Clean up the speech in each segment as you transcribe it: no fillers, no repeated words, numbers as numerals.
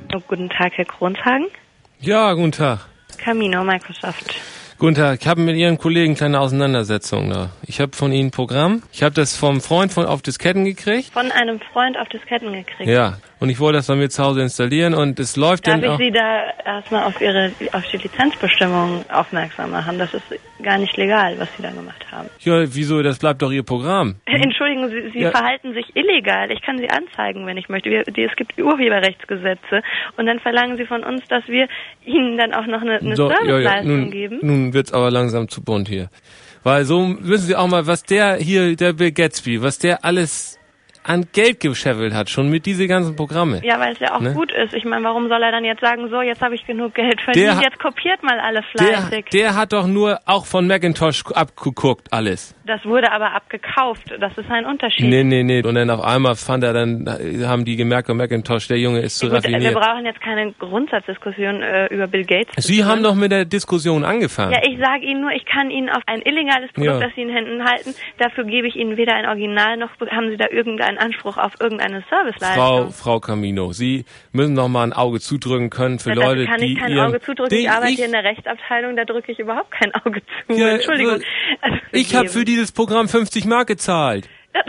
Oh, guten Tag, Herr Kronshagen. Ja, guten Tag. Camino, Microsoft. Guten Tag, ich habe mit Ihren Kollegen kleine Auseinandersetzungen da. Ich habe von Ihnen ein Programm. Ich habe das vom Freund auf Disketten gekriegt. Von einem Freund auf Disketten gekriegt? Ja, und ich wollte das bei mir zu Hause installieren und es läuft dann auch... Darf ich Sie da erstmal auf die Lizenzbestimmungen aufmerksam machen? Das ist gar nicht legal, was Sie da gemacht haben. Ja, wieso? Das bleibt doch Ihr Programm. Entschuldigen Sie, Sie verhalten sich illegal. Ich kann Sie anzeigen, wenn ich möchte. Es gibt Urheberrechtsgesetze und dann verlangen Sie von uns, dass wir Ihnen dann auch noch eine Serviceleistung geben. Nun wird's aber langsam zu bunt hier. Weil so wissen Sie auch mal, was der Bill Gatsby, was der alles an Geld gescheffelt hat, schon mit diese ganzen Programme. Ja, weil es ja auch gut ist. Ich meine, warum soll er dann jetzt sagen, so, jetzt habe ich genug Geld verdient, jetzt kopiert mal alle fleißig. Der hat doch nur auch von Macintosh abgeguckt, alles. Das wurde aber abgekauft. Das ist ein Unterschied. Nee. Und dann auf einmal haben die gemerkt, Macintosh, der Junge ist zu raffiniert. Wir brauchen jetzt keine Grundsatzdiskussion über Bill Gates. Sie haben doch mit der Diskussion angefangen. Ja, ich sage Ihnen nur, ich kann Ihnen auf ein illegales Produkt, das Sie in Händen halten, dafür gebe ich Ihnen weder ein Original, noch haben Sie da irgendeinen Anspruch auf irgendeine Serviceleistung. Frau Camino, Sie müssen noch mal ein Auge zudrücken können für Leute, die... Da kann ich kein Auge zudrücken. Ich arbeite hier in der Rechtsabteilung, da drücke ich überhaupt kein Auge zu. Ja, Entschuldigung. Ich habe für dieses Programm 50 Mark gezahlt.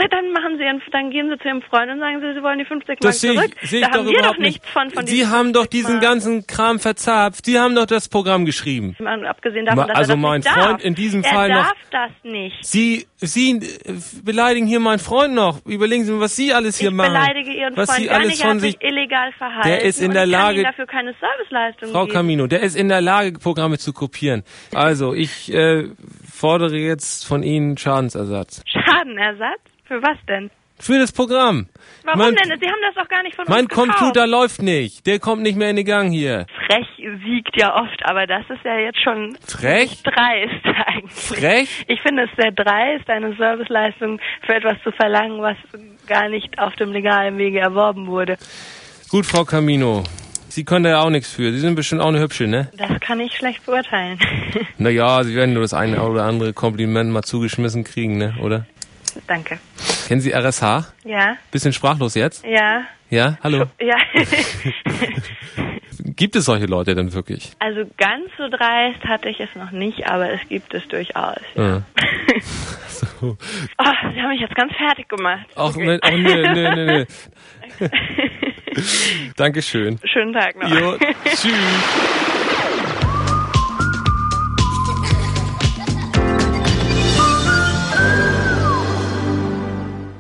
Dann gehen Sie zu Ihrem Freund und sagen Sie wollen die 50 Mark zurück. Da haben wir doch nichts von Sie haben doch diesen ganzen Kram verzapft. Sie haben doch das Programm geschrieben. Abgesehen davon, dass also er das mein nicht Freund darf. in diesem Fall noch... Er darf das nicht. Sie beleidigen hier meinen Freund noch. Überlegen Sie mal, was Sie alles hier machen. Ich beleidige Ihren Freund gar nicht, er hat sich illegal verhalten. Der ist in der Lage... Ich kann Ihnen dafür keine Serviceleistung Frau geben. Camino, der ist in der Lage, Programme zu kopieren. Also, ich fordere jetzt von Ihnen Schadensersatz. Schadenersatz? Für was denn? Für das Programm. Warum denn? Sie haben das doch gar nicht von uns gekauft. Mein Computer läuft nicht. Der kommt nicht mehr in den Gang hier. Frech siegt ja oft, aber das ist ja jetzt schon frech? Dreist eigentlich. Frech? Ich finde es sehr dreist, eine Serviceleistung für etwas zu verlangen, was gar nicht auf dem legalen Wege erworben wurde. Gut, Frau Camino. Sie können da ja auch nichts für. Sie sind bestimmt auch eine Hübsche, ne? Das kann ich schlecht beurteilen. Naja, Sie werden nur das eine oder andere Kompliment mal zugeschmissen kriegen, ne? Oder? Danke. Kennen Sie RSH? Ja. Bisschen sprachlos jetzt? Ja. Ja? Hallo? Ja. Gibt es solche Leute denn wirklich? Also ganz so dreist hatte ich es noch nicht, aber es gibt es durchaus. Ja. So. Oh, Sie haben mich jetzt ganz fertig gemacht. Ach, okay. Nö. Dankeschön. Schönen Tag noch. Jo, tschüss.